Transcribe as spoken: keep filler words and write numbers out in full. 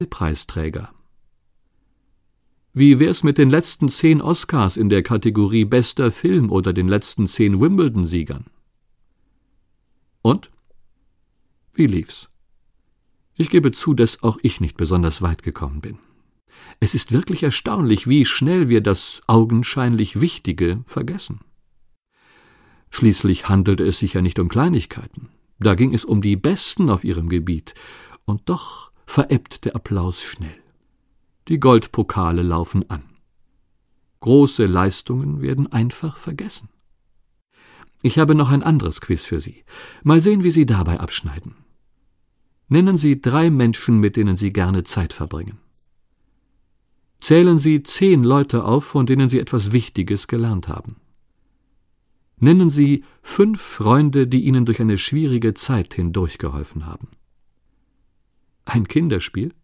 Preisträger. Wie wär's mit den letzten zehn Oscars in der Kategorie Bester Film oder den letzten zehn Wimbledon-Siegern? Und? Wie lief's? Ich gebe zu, dass auch ich nicht besonders weit gekommen bin. Es ist wirklich erstaunlich, wie schnell wir das augenscheinlich Wichtige vergessen. Schließlich handelte es sich ja nicht um Kleinigkeiten. Da ging es um die Besten auf ihrem Gebiet. Und doch verebbt der Applaus schnell. Die Goldpokale laufen an. Große Leistungen werden einfach vergessen. Ich habe noch ein anderes Quiz für Sie. Mal sehen, wie Sie dabei abschneiden. Nennen Sie drei Menschen, mit denen Sie gerne Zeit verbringen. Zählen Sie zehn Leute auf, von denen Sie etwas Wichtiges gelernt haben. Nennen Sie fünf Freunde, die Ihnen durch eine schwierige Zeit hindurchgeholfen haben. Ein Kinderspiel?